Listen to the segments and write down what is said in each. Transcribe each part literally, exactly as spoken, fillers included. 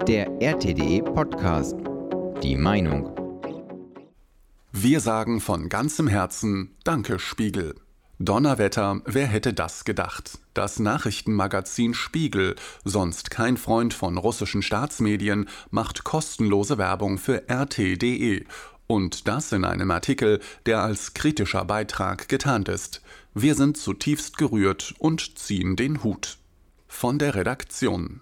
Der R T D E Podcast. Die Meinung. Wir sagen von ganzem Herzen Danke, Spiegel. Donnerwetter, wer hätte das gedacht? Das Nachrichtenmagazin Spiegel, sonst kein Freund von russischen Staatsmedien, macht kostenlose Werbung für R T D E. Und das in einem Artikel, der als kritischer Beitrag getarnt ist. Wir sind zutiefst gerührt und ziehen den Hut. Von der Redaktion.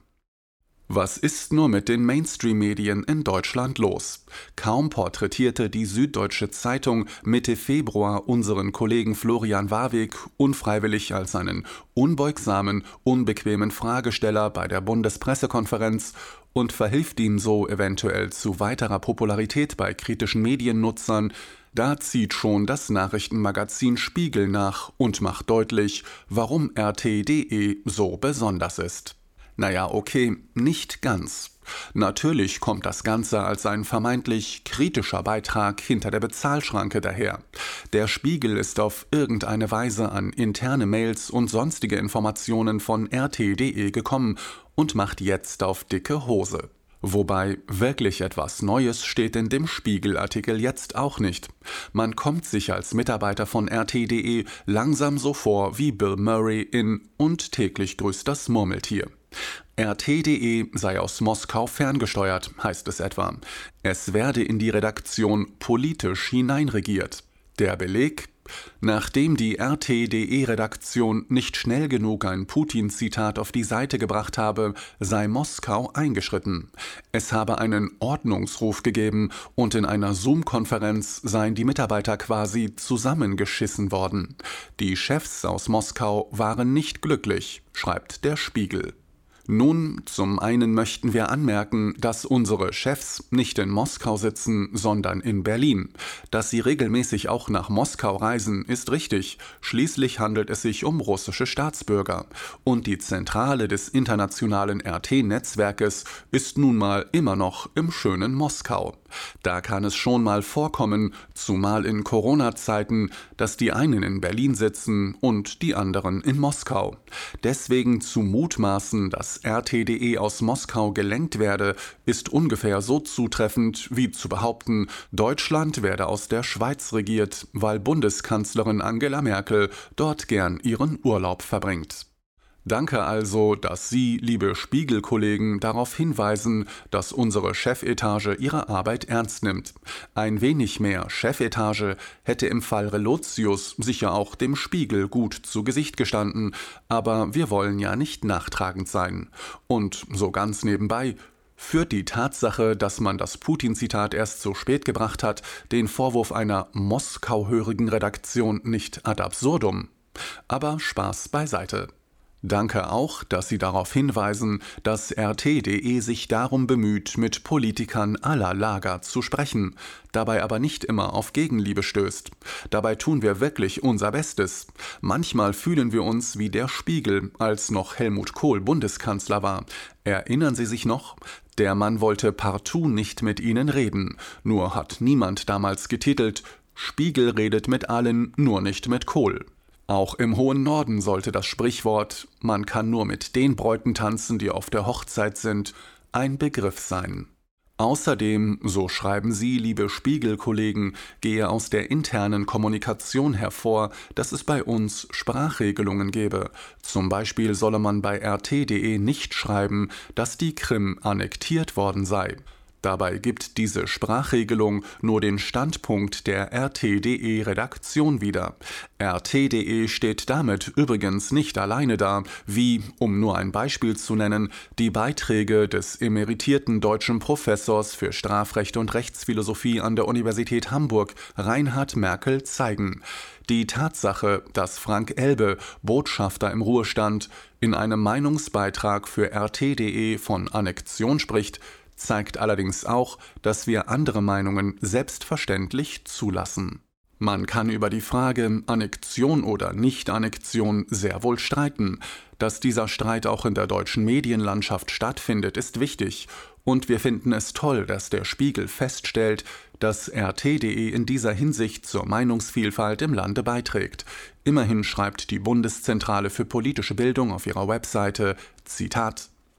Was ist nur mit den Mainstream-Medien in Deutschland los? Kaum porträtierte die Süddeutsche Zeitung Mitte Februar unseren Kollegen Florian Warwick unfreiwillig als einen unbeugsamen, unbequemen Fragesteller bei der Bundespressekonferenz und verhilft ihm so eventuell zu weiterer Popularität bei kritischen Mediennutzern. Da zieht schon das Nachrichtenmagazin Spiegel nach und macht deutlich, warum R T D E so besonders ist. Naja, okay, nicht ganz. Natürlich kommt das Ganze als ein vermeintlich kritischer Beitrag hinter der Bezahlschranke daher. Der Spiegel ist auf irgendeine Weise an interne Mails und sonstige Informationen von R T D E gekommen und macht jetzt auf dicke Hose. Wobei wirklich etwas Neues steht in dem Spiegel-Artikel jetzt auch nicht. Man kommt sich als Mitarbeiter von R T D E langsam so vor wie Bill Murray in Und täglich grüßt das Murmeltier. R T D E sei aus Moskau ferngesteuert, heißt es etwa. Es werde in die Redaktion politisch hineinregiert. Der Beleg? Nachdem die R T D E-Redaktion nicht schnell genug ein Putin-Zitat auf die Seite gebracht habe, sei Moskau eingeschritten. Es habe einen Ordnungsruf gegeben und in einer Zoom-Konferenz seien die Mitarbeiter quasi zusammengeschissen worden. Die Chefs aus Moskau waren nicht glücklich, schreibt der Spiegel. Nun, zum einen möchten wir anmerken, dass unsere Chefs nicht in Moskau sitzen, sondern in Berlin. Dass sie regelmäßig auch nach Moskau reisen, ist richtig. Schließlich handelt es sich um russische Staatsbürger. Und die Zentrale des internationalen R T-Netzwerkes ist nun mal immer noch im schönen Moskau. Da kann es schon mal vorkommen, zumal in Corona-Zeiten, dass die einen in Berlin sitzen und die anderen in Moskau. Deswegen zu mutmaßen, dass R T D E aus Moskau gelenkt werde, ist ungefähr so zutreffend wie zu behaupten, Deutschland werde aus der Schweiz regiert, weil Bundeskanzlerin Angela Merkel dort gern ihren Urlaub verbringt. Danke also, dass Sie, liebe Spiegel-Kollegen, darauf hinweisen, dass unsere Chefetage ihre Arbeit ernst nimmt. Ein wenig mehr Chefetage hätte im Fall Relotius sicher auch dem Spiegel gut zu Gesicht gestanden, aber wir wollen ja nicht nachtragend sein. Und so ganz nebenbei: Führt die Tatsache, dass man das Putin-Zitat erst so spät gebracht hat, den Vorwurf einer Moskau-hörigen Redaktion nicht ad absurdum? Aber Spaß beiseite. Danke auch, dass Sie darauf hinweisen, dass R T D E sich darum bemüht, mit Politikern aller Lager zu sprechen, dabei aber nicht immer auf Gegenliebe stößt. Dabei tun wir wirklich unser Bestes. Manchmal fühlen wir uns wie der Spiegel, als noch Helmut Kohl Bundeskanzler war. Erinnern Sie sich noch? Der Mann wollte partout nicht mit Ihnen reden. Nur hat niemand damals getitelt: Spiegel redet mit allen, nur nicht mit Kohl. Auch im hohen Norden sollte das Sprichwort „Man kann nur mit den Bräuten tanzen, die auf der Hochzeit sind" ein Begriff sein. Außerdem, so schreiben Sie, liebe Spiegel-Kollegen, gehe aus der internen Kommunikation hervor, dass es bei uns Sprachregelungen gebe. Zum Beispiel solle man bei R T D E nicht schreiben, dass die Krim annektiert worden sei. Dabei gibt diese Sprachregelung nur den Standpunkt der R T D E-Redaktion wieder. R T D E steht damit übrigens nicht alleine da, wie, um nur ein Beispiel zu nennen, die Beiträge des emeritierten deutschen Professors für Strafrecht und Rechtsphilosophie an der Universität Hamburg, Reinhard Merkel, zeigen. Die Tatsache, dass Frank Elbe, Botschafter im Ruhestand, in einem Meinungsbeitrag für R T D E von Annexion spricht, zeigt allerdings auch, dass wir andere Meinungen selbstverständlich zulassen. Man kann über die Frage Annexion oder Nicht-Annexion sehr wohl streiten. Dass dieser Streit auch in der deutschen Medienlandschaft stattfindet, ist wichtig. Und wir finden es toll, dass der Spiegel feststellt, dass R T D E in dieser Hinsicht zur Meinungsvielfalt im Lande beiträgt. Immerhin schreibt die Bundeszentrale für politische Bildung auf ihrer Webseite, Zitat: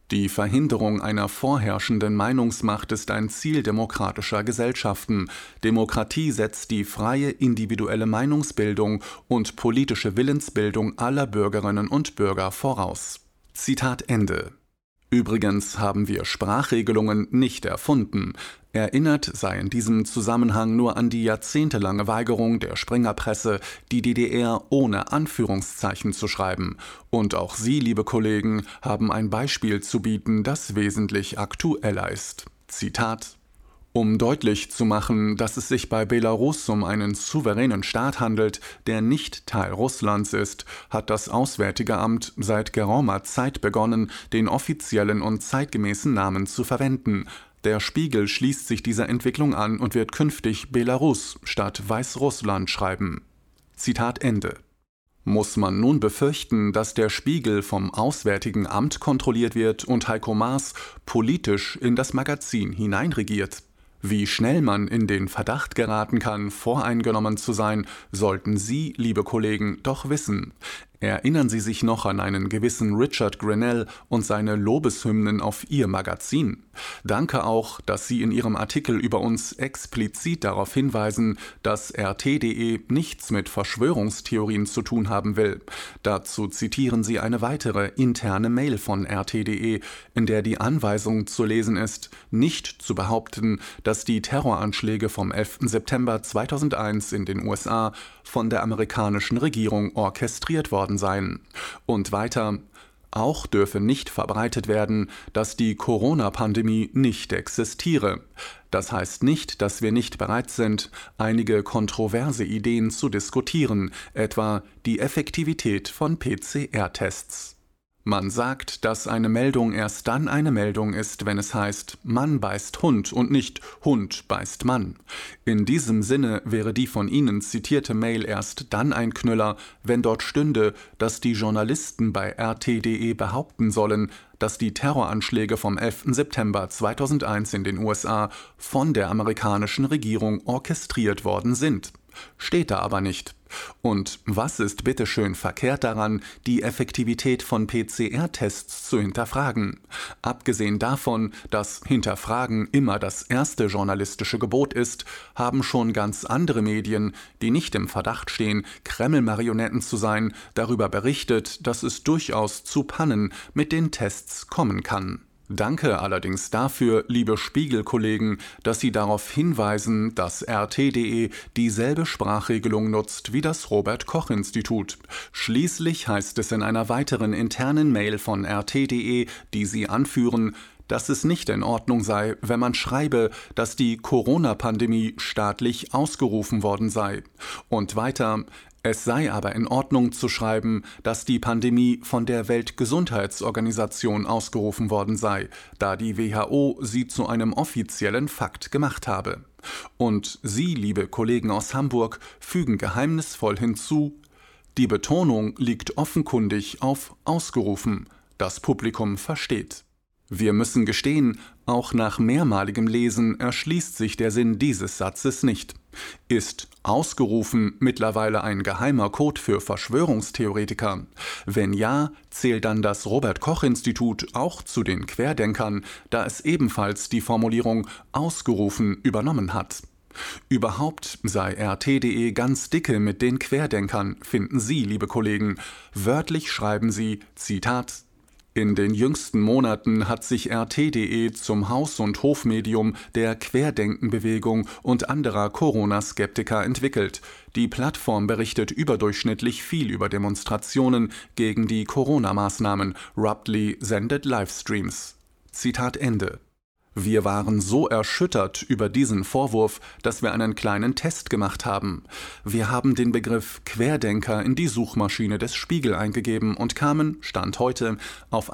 Die Verhinderung einer vorherrschenden Meinungsmacht ist ein Ziel demokratischer Gesellschaften. Demokratie setzt die freie individuelle Meinungsbildung und politische Willensbildung aller Bürgerinnen und Bürger voraus. Zitat Ende. Übrigens haben wir Sprachregelungen nicht erfunden. Erinnert sei in diesem Zusammenhang nur an die jahrzehntelange Weigerung der Springerpresse, die D D R ohne Anführungszeichen zu schreiben. Und auch Sie, liebe Kollegen, haben ein Beispiel zu bieten, das wesentlich aktueller ist. Zitat: Um deutlich zu machen, dass es sich bei Belarus um einen souveränen Staat handelt, der nicht Teil Russlands ist, hat das Auswärtige Amt seit geraumer Zeit begonnen, den offiziellen und zeitgemäßen Namen zu verwenden. Der Spiegel schließt sich dieser Entwicklung an und wird künftig Belarus statt Weißrussland schreiben. Zitat Ende. Muss man nun befürchten, dass der Spiegel vom Auswärtigen Amt kontrolliert wird und Heiko Maas politisch in das Magazin hineinregiert? Wie schnell man in den Verdacht geraten kann, voreingenommen zu sein, sollten Sie, liebe Kollegen, doch wissen. Erinnern Sie sich noch an einen gewissen Richard Grenell und seine Lobeshymnen auf Ihr Magazin? Danke auch, dass Sie in Ihrem Artikel über uns explizit darauf hinweisen, dass R T punkt de nichts mit Verschwörungstheorien zu tun haben will. Dazu zitieren Sie eine weitere interne Mail von R T punkt de, in der die Anweisung zu lesen ist, nicht zu behaupten, dass die Terroranschläge vom elften September zweitausendeins in den U S A von der amerikanischen Regierung orchestriert worden seien. Und weiter: Auch dürfe nicht verbreitet werden, dass die Corona-Pandemie nicht existiere. Das heißt nicht, dass wir nicht bereit sind, einige kontroverse Ideen zu diskutieren, etwa die Effektivität von P C R-Tests. Man sagt, dass eine Meldung erst dann eine Meldung ist, wenn es heißt, Mann beißt Hund und nicht Hund beißt Mann. In diesem Sinne wäre die von Ihnen zitierte Mail erst dann ein Knüller, wenn dort stünde, dass die Journalisten bei R T punkt de behaupten sollen, dass die Terroranschläge vom elften September zweitausendeins in den U S A von der amerikanischen Regierung orchestriert worden sind. Steht da aber nicht. Und was ist bitteschön verkehrt daran, die Effektivität von P C R-Tests zu hinterfragen? Abgesehen davon, dass Hinterfragen immer das erste journalistische Gebot ist, haben schon ganz andere Medien, die nicht im Verdacht stehen, Kreml-Marionetten zu sein, darüber berichtet, dass es durchaus zu Pannen mit den Tests kommen kann. Danke allerdings dafür, liebe Spiegel-Kollegen, dass Sie darauf hinweisen, dass R T punkt de dieselbe Sprachregelung nutzt wie das Robert-Koch-Institut. Schließlich heißt es in einer weiteren internen Mail von R T punkt de, die Sie anführen, dass es nicht in Ordnung sei, wenn man schreibe, dass die Corona-Pandemie staatlich ausgerufen worden sei. Und weiter: Es sei aber in Ordnung zu schreiben, dass die Pandemie von der Weltgesundheitsorganisation ausgerufen worden sei, da die W H O sie zu einem offiziellen Fakt gemacht habe. Und Sie, liebe Kollegen aus Hamburg, fügen geheimnisvoll hinzu: Die Betonung liegt offenkundig auf ausgerufen. Das Publikum versteht. Wir müssen gestehen, auch nach mehrmaligem Lesen erschließt sich der Sinn dieses Satzes nicht. Ist ausgerufen mittlerweile ein geheimer Code für Verschwörungstheoretiker? Wenn ja, zählt dann das Robert-Koch-Institut auch zu den Querdenkern, da es ebenfalls die Formulierung ausgerufen übernommen hat. Überhaupt sei R T punkt de ganz dicke mit den Querdenkern, finden Sie, liebe Kollegen. Wörtlich schreiben Sie, Zitat: In den jüngsten Monaten hat sich R T punkt de zum Haus- und Hofmedium der Querdenkenbewegung und anderer Corona-Skeptiker entwickelt. Die Plattform berichtet überdurchschnittlich viel über Demonstrationen gegen die Corona-Maßnahmen. Ruptly sendet Livestreams. Zitat Ende. Wir waren so erschüttert über diesen Vorwurf, dass wir einen kleinen Test gemacht haben. Wir haben den Begriff Querdenker in die Suchmaschine des Spiegel eingegeben und kamen, Stand heute, auf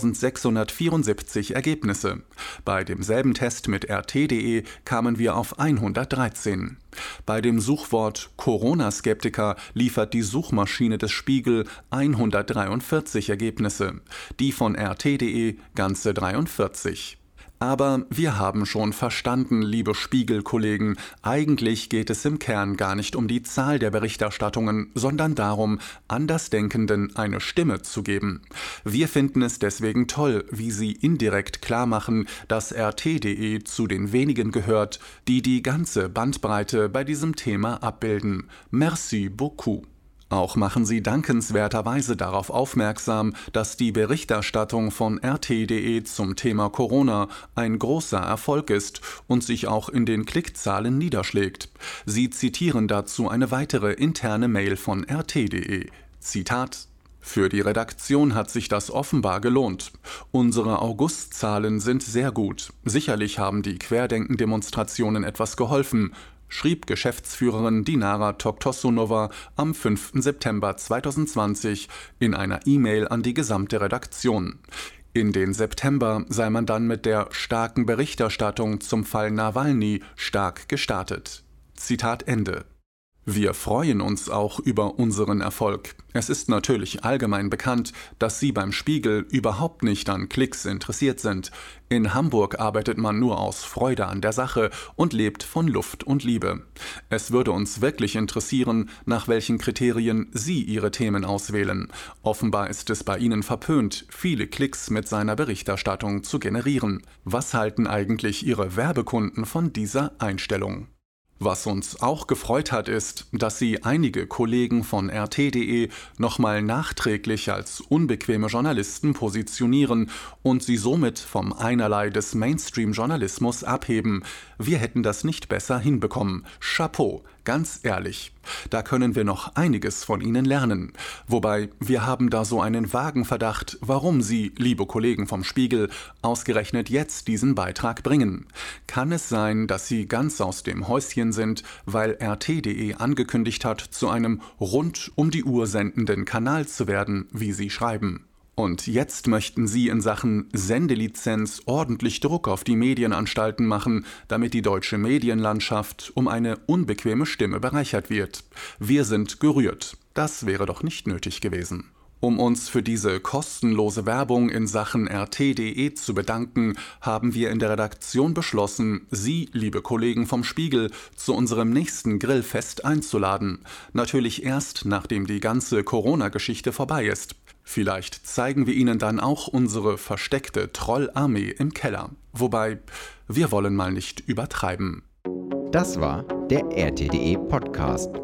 eintausendsechshundertvierundsiebzig Ergebnisse. Bei demselben Test mit R T punkt de kamen wir auf hundertdreizehn. Bei dem Suchwort Corona-Skeptiker liefert die Suchmaschine des Spiegel hundertdreiundvierzig Ergebnisse, die von R T punkt de ganze dreiundvierzig. Aber wir haben schon verstanden, liebe Spiegel-Kollegen, eigentlich geht es im Kern gar nicht um die Zahl der Berichterstattungen, sondern darum, Andersdenkenden eine Stimme zu geben. Wir finden es deswegen toll, wie Sie indirekt klarmachen, dass R T punkt D E zu den wenigen gehört, die die ganze Bandbreite bei diesem Thema abbilden. Merci beaucoup. Auch machen Sie dankenswerterweise darauf aufmerksam, dass die Berichterstattung von R T punkt D E zum Thema Corona ein großer Erfolg ist und sich auch in den Klickzahlen niederschlägt. Sie zitieren dazu eine weitere interne Mail von R T punkt D E. Zitat: Für die Redaktion hat sich das offenbar gelohnt. Unsere Augustzahlen sind sehr gut. Sicherlich haben die Querdenken-Demonstrationen etwas geholfen, schrieb Geschäftsführerin Dinara Toktosunova am fünften September zweitausendzwanzig in einer E-Mail an die gesamte Redaktion. In den September sei man dann mit der starken Berichterstattung zum Fall Nawalny stark gestartet. Zitat Ende. Wir freuen uns auch über unseren Erfolg. Es ist natürlich allgemein bekannt, dass Sie beim Spiegel überhaupt nicht an Klicks interessiert sind. In Hamburg arbeitet man nur aus Freude an der Sache und lebt von Luft und Liebe. Es würde uns wirklich interessieren, nach welchen Kriterien Sie Ihre Themen auswählen. Offenbar ist es bei Ihnen verpönt, viele Klicks mit seiner Berichterstattung zu generieren. Was halten eigentlich Ihre Werbekunden von dieser Einstellung? Was uns auch gefreut hat, ist, dass Sie einige Kollegen von R T punkt D E nochmal nachträglich als unbequeme Journalisten positionieren und sie somit vom Einerlei des Mainstream-Journalismus abheben. Wir hätten das nicht besser hinbekommen. Chapeau, ganz ehrlich. Da können wir noch einiges von Ihnen lernen. Wobei, wir haben da so einen vagen Verdacht, warum Sie, liebe Kollegen vom Spiegel, ausgerechnet jetzt diesen Beitrag bringen. Kann es sein, dass Sie ganz aus dem Häuschen sind, weil R T punkt D E angekündigt hat, zu einem rund um die Uhr sendenden Kanal zu werden, wie Sie schreiben? Und jetzt möchten Sie in Sachen Sendelizenz ordentlich Druck auf die Medienanstalten machen, damit die deutsche Medienlandschaft um eine unbequeme Stimme bereichert wird. Wir sind gerührt. Das wäre doch nicht nötig gewesen. Um uns für diese kostenlose Werbung in Sachen R T punkt D E zu bedanken, haben wir in der Redaktion beschlossen, Sie, liebe Kollegen vom Spiegel, zu unserem nächsten Grillfest einzuladen. Natürlich erst, nachdem die ganze Corona-Geschichte vorbei ist. Vielleicht zeigen wir Ihnen dann auch unsere versteckte Trollarmee im Keller. Wobei, wir wollen mal nicht übertreiben. Das war der R T punkt D E Podcast.